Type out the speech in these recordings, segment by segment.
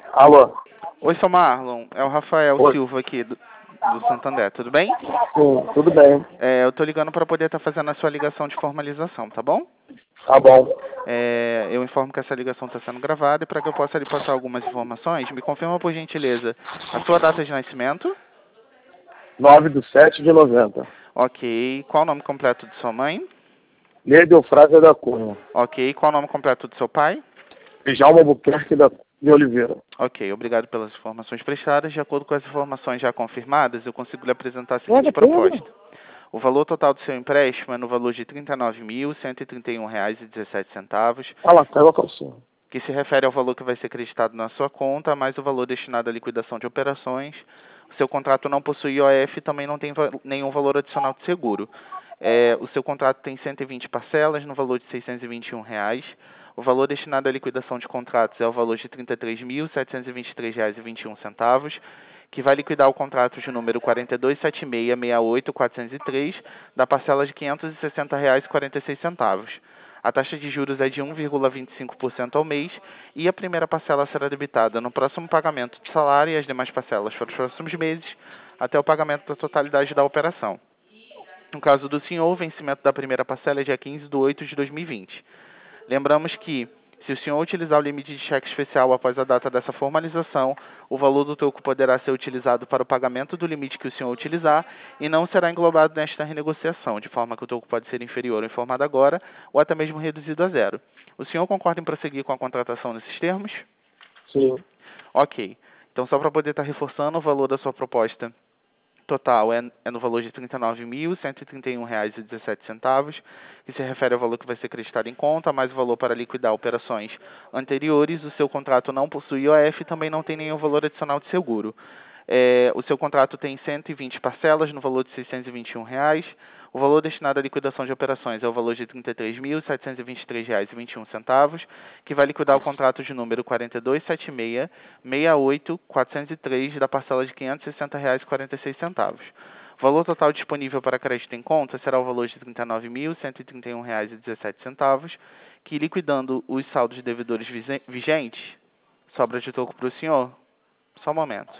Alô? Oi, seu Marlon. É o Rafael Oi. Silva aqui do Santander, tudo bem? Sim, tudo bem. Eu tô ligando para poder estar fazendo a sua ligação de formalização, tá bom? Tá bom. Eu informo que essa ligação está sendo gravada e para que eu possa lhe passar algumas informações, me confirma por gentileza a sua data de nascimento. 9/7/90. Ok. Qual o nome completo de sua mãe? Neide Eufrásia da Cunha. Ok. Qual o nome completo do seu pai? Djalma Albuquerque de Oliveira. Ok. Obrigado pelas informações prestadas. De acordo com as informações já confirmadas, eu consigo lhe apresentar a seguinte Pedro, proposta. Pedro. O valor total do seu empréstimo é no valor de R$ 39.131,17, Fala, pega a calcinha. que se refere ao valor que vai ser acreditado na sua conta, mais o valor destinado à liquidação de operações. O seu contrato não possui IOF e também não tem nenhum valor adicional de seguro. O seu contrato tem 120 parcelas no valor de R$ 621. O valor destinado à liquidação de contratos é o valor de R$ 33.723,21, que vai liquidar o contrato de número 427668.403, da parcela de R$ 560,46. A taxa de juros é de 1,25% ao mês e a primeira parcela será debitada no próximo pagamento do salário e as demais parcelas para os próximos meses, até o pagamento da totalidade da operação. No caso do senhor, o vencimento da primeira parcela é dia 15/8/2020. Lembramos que, se o senhor utilizar o limite de cheque especial após a data dessa formalização, o valor do troco poderá ser utilizado para o pagamento do limite que o senhor utilizar e não será englobado nesta renegociação, de forma que o troco pode ser inferior ao informado agora ou até mesmo reduzido a zero. O senhor concorda em prosseguir com a contratação nesses termos? Sim. Ok. Então, só para poder estar reforçando, o valor da sua proposta total é no valor de R$ 39.131,17, que se refere ao valor que vai ser acreditado em conta, mais o valor para liquidar operações anteriores. O seu contrato não possui IOF e também não tem nenhum valor adicional de seguro. O seu contrato tem 120 parcelas no valor de R$ 621. O valor destinado à liquidação de operações é o valor de R$ 33.723,21, que vai liquidar o contrato de número 427668.403 da parcela de R$ 560,46. O valor total disponível para crédito em conta será o valor de R$ 39.131,17, que, liquidando os saldos de devedores vigentes, sobra de troco para o senhor. Só um momento.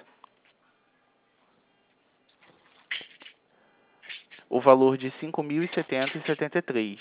O valor de R$ 5.070,73.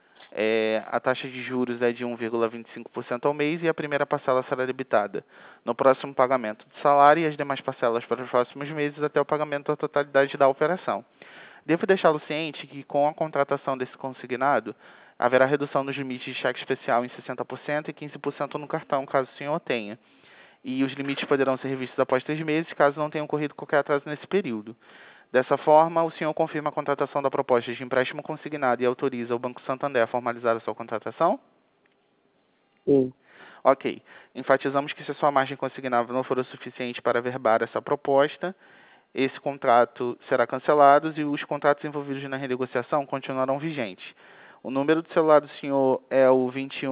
A taxa de juros é de 1,25% ao mês e a primeira parcela será debitada no próximo pagamento do salário e as demais parcelas para os próximos meses até o pagamento da totalidade da operação. Devo deixá-lo ciente que, com a contratação desse consignado, haverá redução nos limites de cheque especial em 60% e 15% no cartão, caso o senhor tenha. E os limites poderão ser revistos após 3 meses, caso não tenha ocorrido qualquer atraso nesse período. Dessa forma, o senhor confirma a contratação da proposta de empréstimo consignado e autoriza o Banco Santander a formalizar a sua contratação? Sim. Ok. Enfatizamos que, se a sua margem consignável não for o suficiente para averbar essa proposta, esse contrato será cancelado e os contratos envolvidos na renegociação continuarão vigentes. O número do celular do senhor é o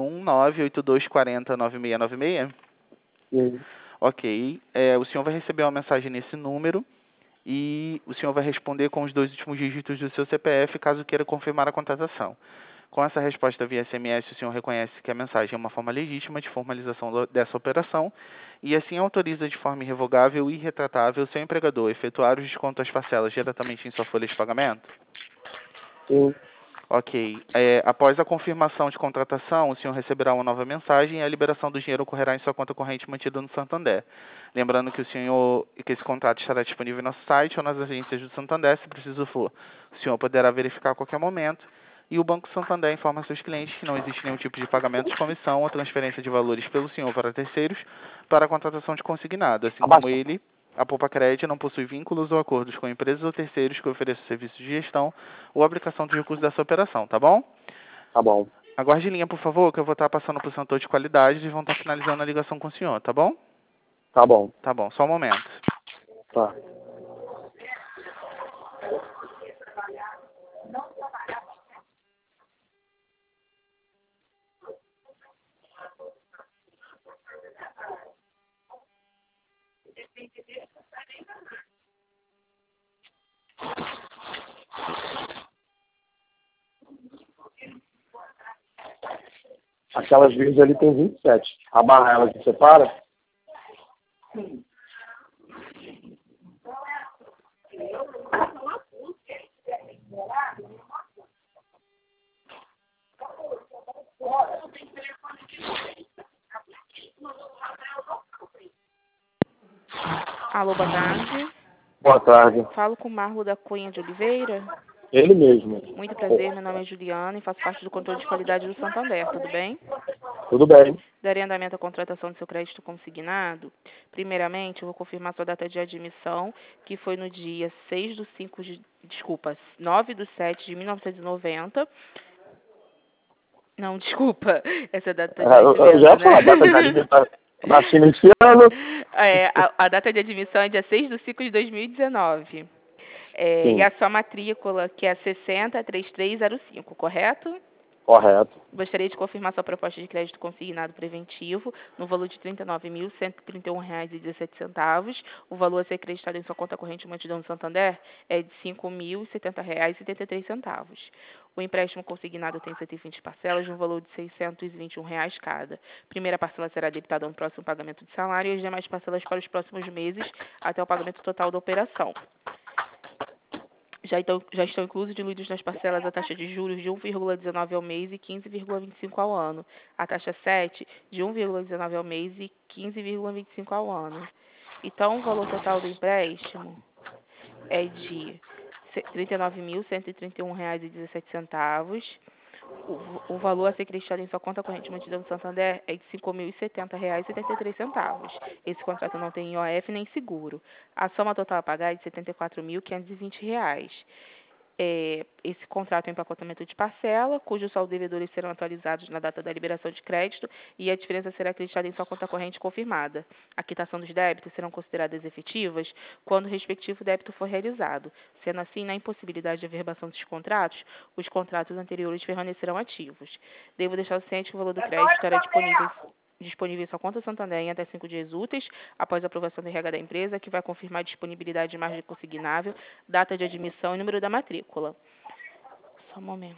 21 98240 9696? Sim. Ok. O senhor vai receber uma mensagem nesse número e o senhor vai responder com os 2 últimos dígitos do seu CPF, caso queira confirmar a contratação. Com essa resposta via SMS, o senhor reconhece que a mensagem é uma forma legítima de formalização dessa operação e assim autoriza de forma irrevogável e irretratável o seu empregador a efetuar os descontos às parcelas diretamente em sua folha de pagamento? Sim. Ok. Após a confirmação de contratação, o senhor receberá uma nova mensagem e a liberação do dinheiro ocorrerá em sua conta corrente mantida no Santander. Lembrando que esse contrato estará disponível no nosso site ou nas agências do Santander, se preciso for. O senhor poderá verificar a qualquer momento. E o Banco Santander informa seus clientes que não existe nenhum tipo de pagamento de comissão ou transferência de valores pelo senhor para terceiros para a contratação de consignado, assim como Abaixa. ele. A Poupa Crédito não possui vínculos ou acordos com empresas ou terceiros que ofereçam serviços de gestão ou aplicação dos recursos dessa operação, tá bom? Tá bom. Aguarde em linha, por favor, que eu vou estar passando para o setor de qualidade e vão estar finalizando a ligação com o senhor, tá bom? Tá bom. Tá bom, só um momento. Tá. Aquelas verdes ali tem 27. A barra, ela se separa? Alô, boa tarde. Boa tarde. Falo com o Marlo da Cunha de Oliveira. Ele mesmo. Muito prazer, meu nome é Juliana e faço parte do controle de qualidade do Santander, tudo bem? Tudo bem. Darei andamento à contratação do seu crédito consignado. Primeiramente, eu vou confirmar sua data de admissão, que foi no dia 9/7/1990. Não, desculpa, essa é a data de Eu já ia vencimento, falar, data de né? admissão da China esse ano. A data de admissão é dia 6/5/2019. E Sim, a sua matrícula, que é 603305, correto? correto. Gostaria de confirmar sua proposta de crédito consignado preventivo no valor de R$ 39.131,17. O valor a ser acreditado em sua conta corrente Multidão do Santander é de R$ 5.070,73. O empréstimo consignado tem 120 parcelas no valor de R$ 621 cada. Primeira parcela será debitada no próximo pagamento de salário e as demais parcelas para os próximos meses até o pagamento total da operação. Já estão inclusos diluídos nas parcelas a taxa de juros de 1,19 ao mês e 15,25 ao ano. A taxa 7 de 1,19 ao mês e 15,25 ao ano. Então, o valor total do empréstimo é de R$ 39.131,17. O valor a ser acreditado em sua conta corrente Multidão do Santander é de R$ 5.070,73. Esse contrato não tem IOF nem seguro. A soma total a pagar é de R$ 74.520. Esse contrato é um empacotamento de parcela, cujos saldos devedores serão atualizados na data da liberação de crédito e a diferença será acreditada em sua conta corrente confirmada. A quitação dos débitos serão consideradas efetivas quando o respectivo débito for realizado. Sendo assim, na impossibilidade de averbação dos contratos, os contratos anteriores permanecerão ativos. Devo deixar o ciente que o valor do crédito estará disponível em sua conta Santander em até 5 dias úteis, após a aprovação do RH da empresa, que vai confirmar a disponibilidade de margem consignável, data de admissão e número da matrícula. Só um momento.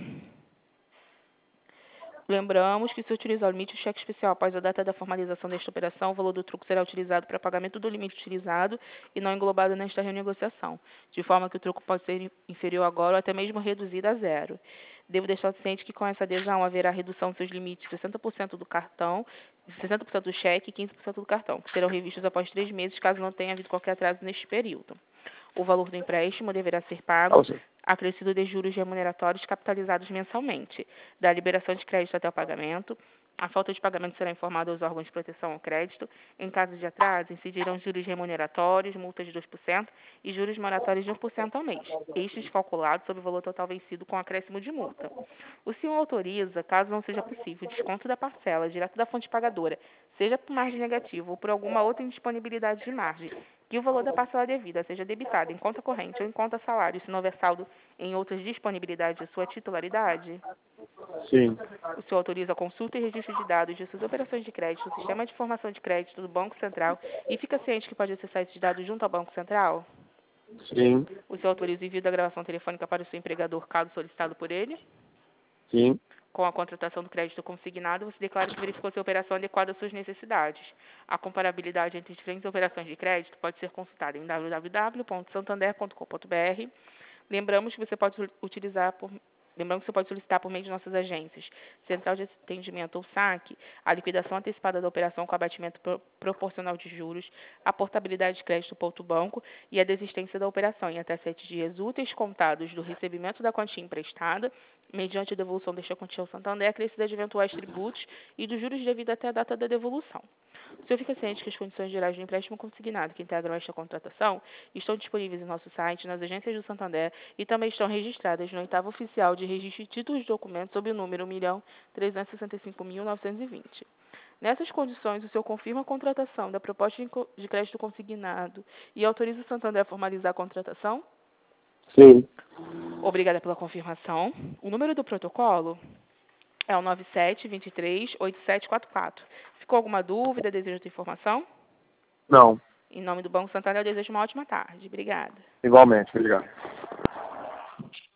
Lembramos que, se utilizar o limite do cheque especial após a data da formalização desta operação, o valor do troco será utilizado para pagamento do limite utilizado e não englobado nesta renegociação, de forma que o troco pode ser inferior agora ou até mesmo reduzido a zero. Devo deixar ciente que, com essa adesão, haverá redução dos seus limites de 60% do cartão, 60% do cheque e 15% do cartão, que serão revistos após 3 meses, caso não tenha havido qualquer atraso neste período. O valor do empréstimo deverá ser pago acrescido de juros remuneratórios capitalizados mensalmente, da liberação de crédito até o pagamento. A falta de pagamento será informada aos órgãos de proteção ao crédito. Em caso de atraso, incidirão juros remuneratórios, multas de 2% e juros moratórios de 1% ao mês, estes calculados sobre o valor total vencido com acréscimo de multa. O senhor autoriza, caso não seja possível, o desconto da parcela direto da fonte pagadora, seja por margem negativa ou por alguma outra indisponibilidade de margem, que o valor da parcela devida seja debitado em conta corrente ou em conta salário, se não houver saldo em outras disponibilidades de sua titularidade? Sim. O senhor autoriza a consulta e registro de dados de suas operações de crédito no Sistema de Informação de Crédito do Banco Central e fica ciente que pode acessar esses dados junto ao Banco Central? Sim. O senhor autoriza o envio da gravação telefônica para o seu empregador, caso solicitado por ele? Sim. Com a contratação do crédito consignado, você declara que verificou se a operação é adequada às suas necessidades. A comparabilidade entre diferentes operações de crédito pode ser consultada em www.santander.com.br. Lembramos que você pode solicitar por meio de nossas agências, Central de Atendimento ou SAC, a liquidação antecipada da operação com abatimento proporcional de juros, a portabilidade de crédito para outro banco e a desistência da operação em até 7 dias úteis contados do recebimento da quantia emprestada, mediante a devolução desta quantia ao Santander, acrescida de eventuais tributos e dos juros devidos até a data da devolução. O senhor fica ciente que as condições gerais do empréstimo consignado que integram esta contratação estão disponíveis em nosso site, nas agências do Santander e também estão registradas no oitavo oficial de registro de títulos de documentos sob o número 1.365.920. Nessas condições, o senhor confirma a contratação da proposta de crédito consignado e autoriza o Santander a formalizar a contratação? Sim. Obrigada pela confirmação. O número do protocolo é o 97238744. Ficou alguma dúvida? Deseja outra informação? Não. Em nome do Banco Santander, eu desejo uma ótima tarde. Obrigada. Igualmente. Obrigado.